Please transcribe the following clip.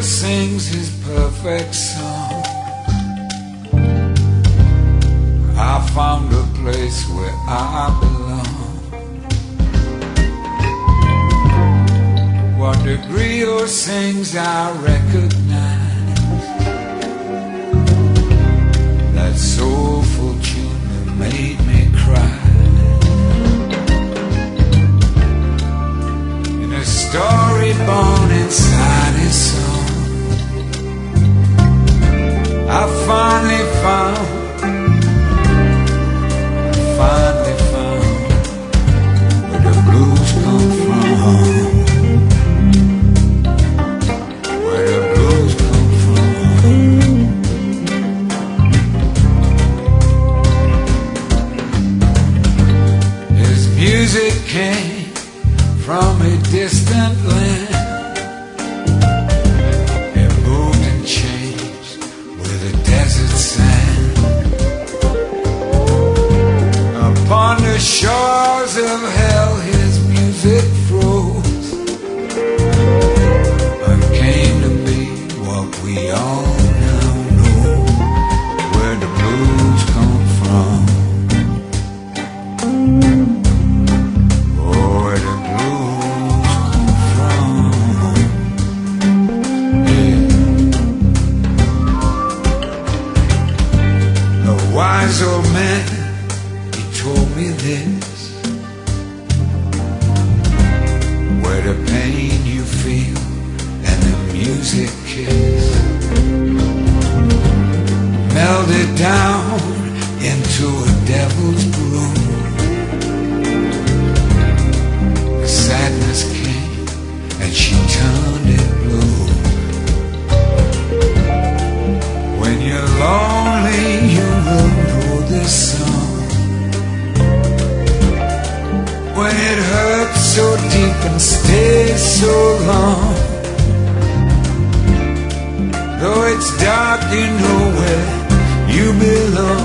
sings his perfect song. I found a place where I belong. What the griot sings I recognize, that soulful tune that made me cry. In a story born inside his song, I finally found where the blues come from. Where the blues come from. His music came from a distant land. It moved and changed with the desert sand. Upon the shores of hell his music froze and came to be what we all now know, where the blues come from. Oh, where the blues come from. Yeah. A wise old man told me this, where the pain you feel and the music kiss melded down into a devil's groove. The sadness came and she turned it blue. When you're lonely you will know this song. When it hurts so deep and stays so long, though it's dark you know where you belong.